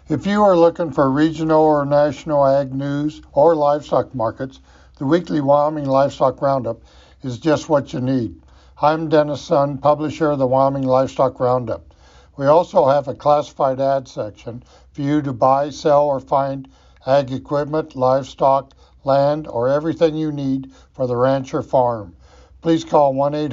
If you are looking for regional or national ag news or livestock markets, the weekly Wyoming Livestock Roundup is just what you need. I'm Dennis Sun, publisher of the Wyoming Livestock Roundup. We also have a classified ad section for you to buy, sell, or find ag equipment, livestock, land, or everything you need for the ranch or farm. Please call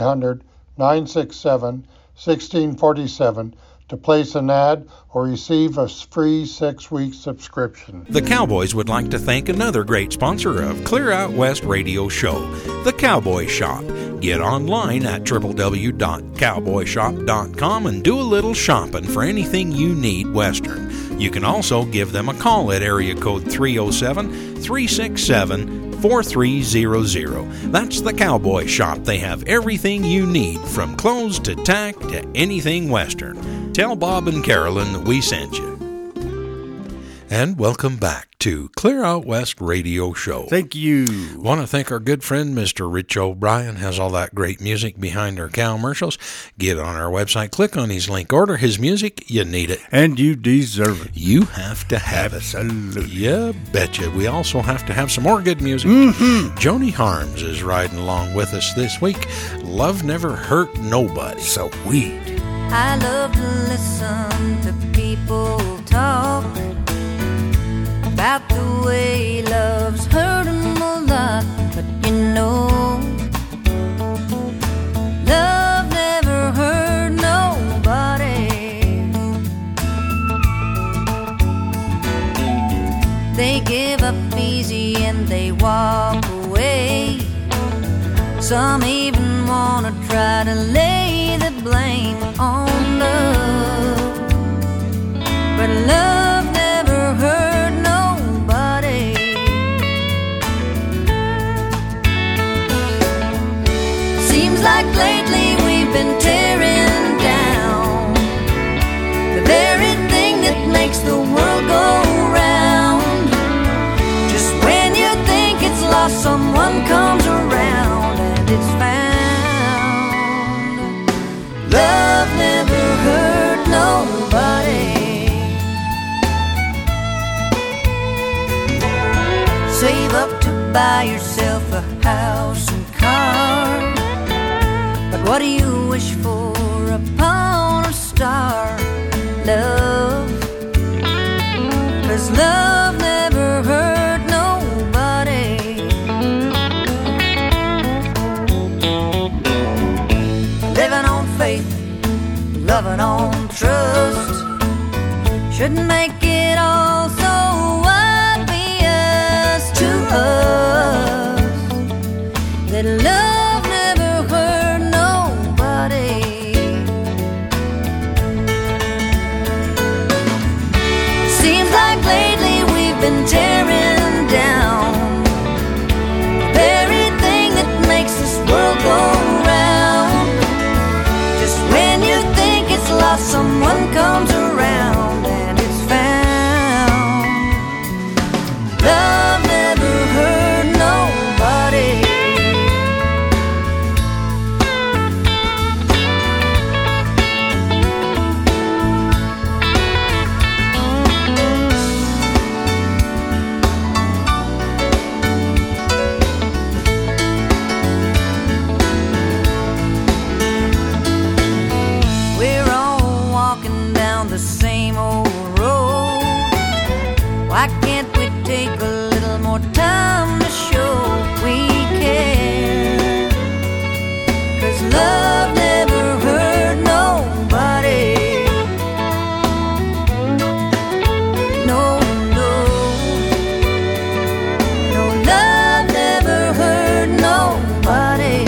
1-800-967-1647 to place an ad or receive a free 6-week subscription. The Cowboys would like to thank another great sponsor of Clear Out West Radio Show, The Cowboy Shop. Get online at www.cowboyshop.com and do a little shopping for anything you need Western. You can also give them a call at area code 307-367-4300. That's The Cowboy Shop. They have everything you need, from clothes to tack to anything Western. Tell Bob and Carolyn that we sent you. And welcome back to Clear Out West Radio Show. Thank you. Want to thank our good friend, Mr. Rich O'Brien, has all that great music behind our cow commercials. Get on our website, click on his link, order his music. You need it. And you deserve it. You have to have Absolutely. it. Yeah, betcha. We also have to have some more good music. Joni Harms is riding along with us this week. Love never hurt nobody. So weed. I love to listen to people talk about the way love's hurt 'em a lot, but you know, love never hurt nobody. They give up easy and they walk away. Some even wanna try to lay the blame on love, but love never hurt nobody. Seems like lately we've been tearing down the very thing that makes the world go round. Just when you think it's lost, someone comes around and it's found. Love never hurt nobody. Save up to buy yourself a house and car, but what do you wish for upon a star? Love, 'cause love never hurt nobody. Living on faith, loving on trust, shouldn't make it all so obvious to us that love never hurt nobody. Seems like lately we've been tearing down the very thing that makes this world go round. Just when you think it's lost, someone comes around and it's found. Love never hurt nobody. We're all walking down the same old road. Why can't we take a little more time to show we care? 'Cause love never hurt nobody. No, no, no, love never hurt nobody.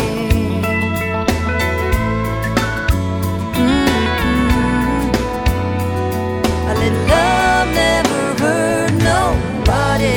I let love never hurt nobody.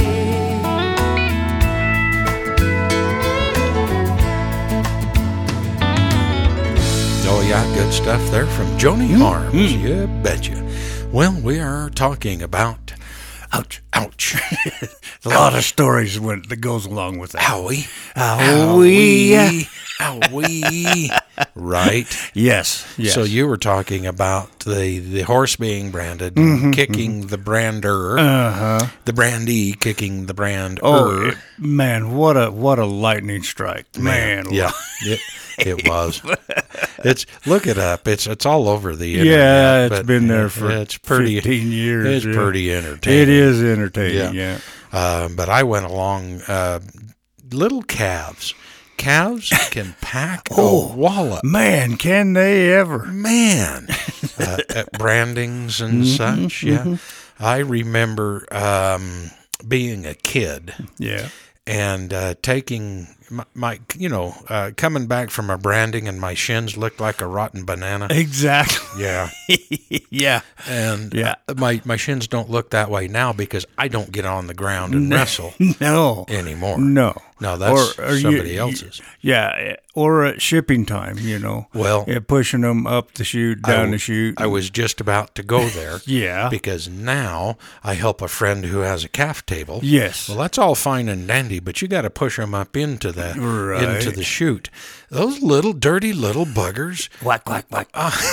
Oh, yeah, good stuff there from Joni Harms. Yeah, betcha. Well, we are talking about... Ouch, ouch. A lot of stories that goes along with that. Owie. Owie. Owie. right? Yes. So you were talking about the horse being branded, and kicking the brander, the brandee kicking the brander. Oh, man, what a lightning strike, man. Yeah, it was. Look it up. It's all over the internet. Yeah, it's but been there for 15 years. It's pretty entertaining. It is entertaining. Yeah. But I went along little calves. Calves can pack a wallop. Man, can they ever? Man. At brandings and such, yeah. I remember being a kid. Yeah. And taking my coming back from a branding, and my shins looked like a rotten banana. Exactly. Yeah. Yeah. And my shins don't look that way now because I don't get on the ground and wrestle anymore. No, that's somebody else's. Yeah, or at shipping time, Well, pushing them up the chute, down the chute. I was just about to go there. Yeah. Because now I help a friend who has a calf table. Yes. Well, that's all fine and dandy, but you got to push them up into the chute. Those little dirty little buggers. Whack, whack, whack.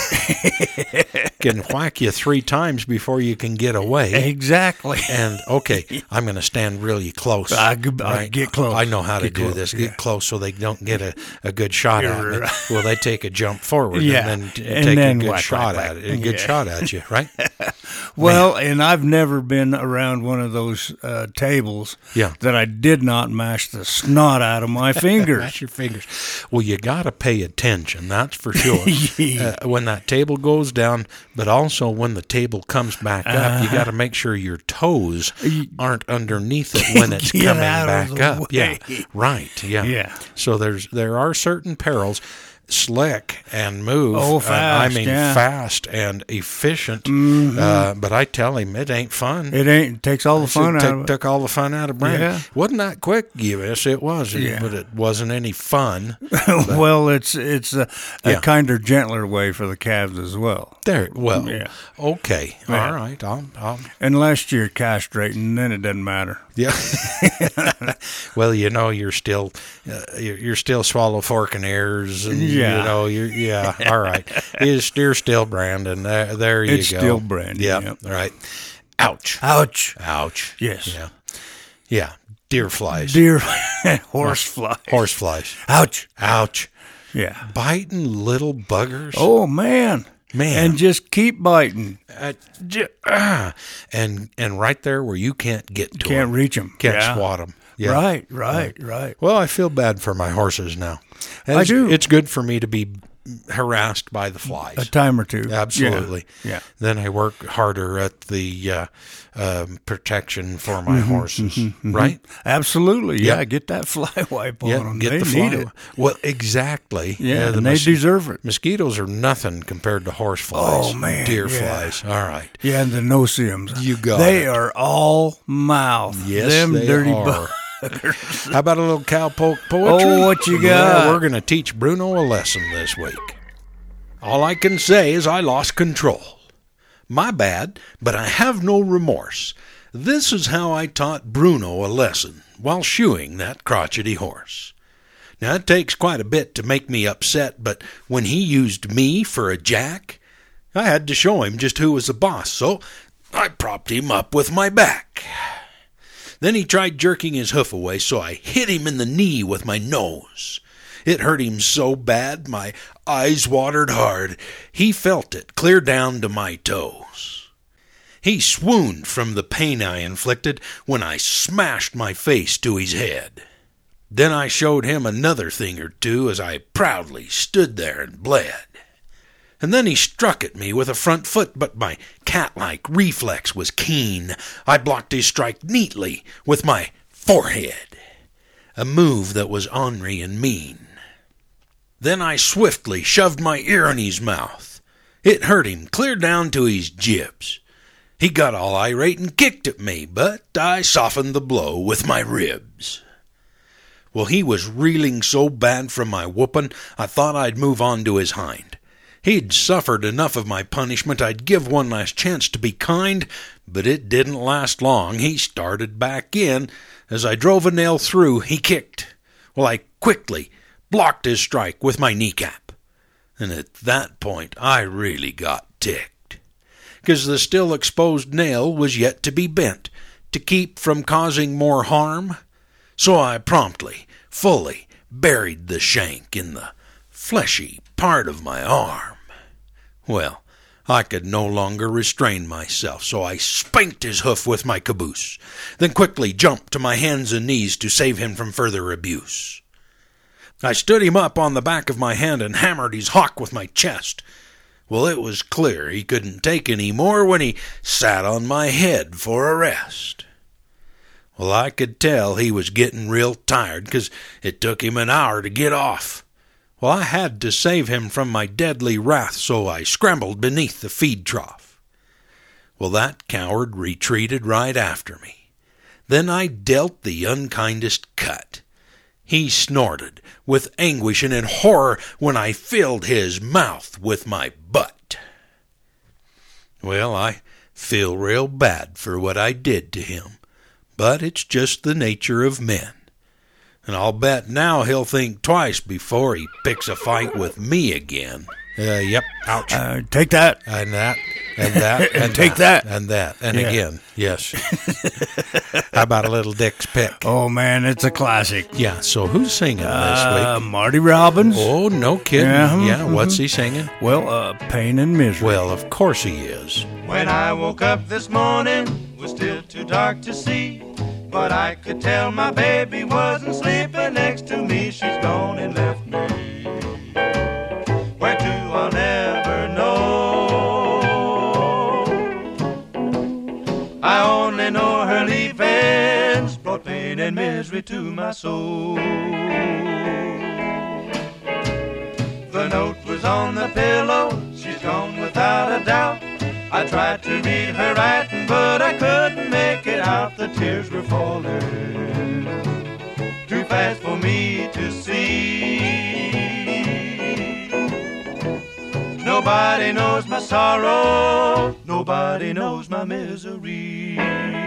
Can whack you 3 times before you can get away. Exactly. And, okay, I'm going to stand really close. I get close. I know how to do this. Get close so they don't get a good shot at me. Well, they take a jump forward and then take a good shot at it. A good shot at you, right? Well, and I've never been around one of those tables that I did not mash the snot out of my fingers. Mash your fingers. Well, you got to pay attention, that's for sure. When that table goes down, but also when the table comes back up, you got to make sure your toes aren't underneath it when it's coming back up. Yeah, right. Yeah. So there are certain perils. Slick and move. Oh, fast. Fast and efficient. But I tell him it ain't fun. It takes all the fun out of it. Took all the fun out of branding. Yeah. Wasn't that quick? Yes, it was. But it wasn't any fun. Well, it's a kinder, gentler way for the calves as well. Okay. All right. I'll Unless you're castrating, then it doesn't matter. Yeah. Well, you're still swallow, fork, and ears, and all right. You're still branding. There you go. It's still branding. Yeah. Yep. All right. Ouch. Yes. Yeah. Deer flies. Horse flies. Horse flies. Ouch. Yeah. Biting little buggers. Oh, man. And just keep biting. And right there where you can't get to them. Can't reach them. Can't swat them. Yeah. Right. Well, I feel bad for my horses now. I do. It's good for me to be harassed by the flies. A time or two. Absolutely. Yeah. Then I work harder at the protection for my horses, right? Absolutely. Yeah, get that fly wipe on them. Get they the need fly. it. Well, exactly. Yeah, and they deserve it. Mosquitoes are nothing compared to horse flies. Oh, man. Deer flies. All right. Yeah, and the no-see-ums. You got They it. are all mouth. Yes, Them they dirty are. How about a little cowpoke poetry? Oh, what you got? Yeah, we're going to teach Bruno a lesson this week. All I can say is I lost control. My bad, but I have no remorse. This is how I taught Bruno a lesson while shoeing that crotchety horse. Now, it takes quite a bit to make me upset, but when he used me for a jack, I had to show him just who was the boss, so I propped him up with my back. Then he tried jerking his hoof away, so I hit him in the knee with my nose. It hurt him so bad, my eyes watered hard. He felt it clear down to my toes. He swooned from the pain I inflicted when I smashed my face to his head. Then I showed him another thing or two as I proudly stood there and bled. And then he struck at me with a front foot, but my cat-like reflex was keen. I blocked his strike neatly with my forehead, a move that was ornery and mean. Then I swiftly shoved my ear in his mouth. It hurt him clear down to his jibs. He got all irate and kicked at me, but I softened the blow with my ribs. Well, he was reeling so bad from my whooping, I thought I'd move on to his hind. He'd suffered enough of my punishment, I'd give one last chance to be kind, but it didn't last long. He started back in. As I drove a nail through, he kicked. Well, I quickly blocked his strike with my kneecap. And at that point, I really got ticked, 'cause the still exposed nail was yet to be bent to keep from causing more harm. So I promptly, fully buried the shank in the fleshy part of my arm. Well, I could no longer restrain myself, so I spanked his hoof with my caboose, then quickly jumped to my hands and knees to save him from further abuse. I stood him up on the back of my hand and hammered his hock with my chest. Well, it was clear he couldn't take any more when he sat on my head for a rest. Well, I could tell he was getting real tired, 'cause it took him an hour to get off. Well, I had to save him from my deadly wrath, so I scrambled beneath the feed trough. Well, that coward retreated right after me. Then I dealt the unkindest cut. He snorted with anguish and in horror when I filled his mouth with my butt. Well, I feel real bad for what I did to him, but it's just the nature of men. And I'll bet now he'll think twice before he picks a fight with me again. Yep, ouch. Take that. And that, and that, and take that. And that, and again, yes. How about a little Dick's Pick? Oh, man, it's a classic. Yeah, so who's singing this week? Marty Robbins. Oh, no kidding. Yeah, what's he singing? Well, Pain and Misery. Well, of course he is. When I woke up this morning, it was still too dark to see, but I could tell my baby wasn't sleeping next to me. She's gone and left me. Where to, I'll never know. I only know her leaving's brought pain and misery to my soul. The note was on the pillow, she's gone without a doubt. I tried to read her writing, but I couldn't make it out. The tears were falling too fast for me to see. Nobody knows my sorrow, nobody knows my misery.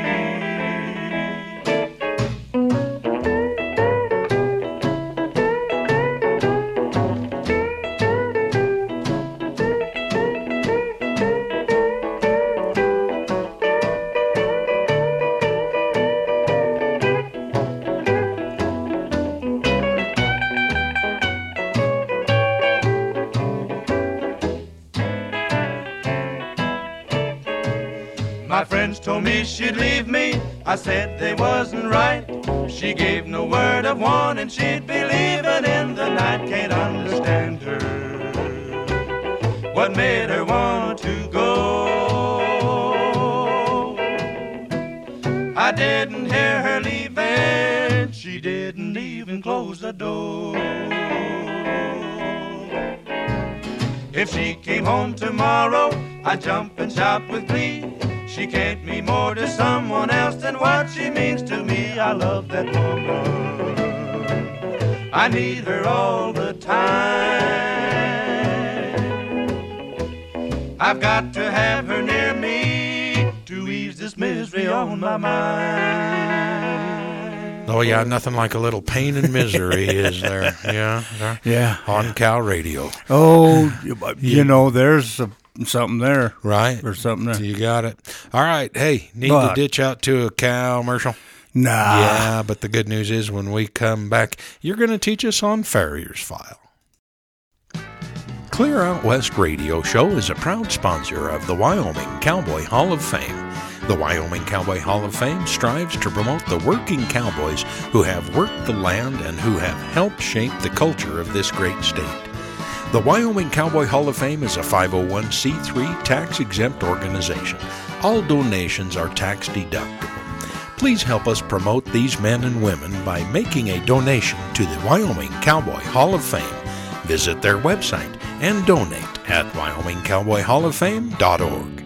My friends told me she'd leave me, I said they wasn't right. She gave no word of warning, she'd be leaving in the night. Can't understand her, what made her want to go. I didn't hear her leaving, she didn't even close the door. If she came home tomorrow, I'd jump and shout with glee. She can't mean more to someone else than what she means to me. I love that woman, I need her all the time. I've got to have her near me to ease this misery on my mind. Oh, yeah, nothing like a little pain and misery, is there? Yeah. On Cal Radio. Oh, you know, there's something there. Right. Or something there. You got it. All right. Hey, need to ditch out to a commercial? Nah. Yeah, but the good news is when we come back, you're going to teach us on Farrier's File. Clear Out West Radio Show is a proud sponsor of the Wyoming Cowboy Hall of Fame. The Wyoming Cowboy Hall of Fame strives to promote the working cowboys who have worked the land and who have helped shape the culture of this great state. The Wyoming Cowboy Hall of Fame is a 501c3 tax-exempt organization. All donations are tax deductible. Please help us promote these men and women by making a donation to the Wyoming Cowboy Hall of Fame. Visit their website and donate at WyomingCowboyHallOfFame.org.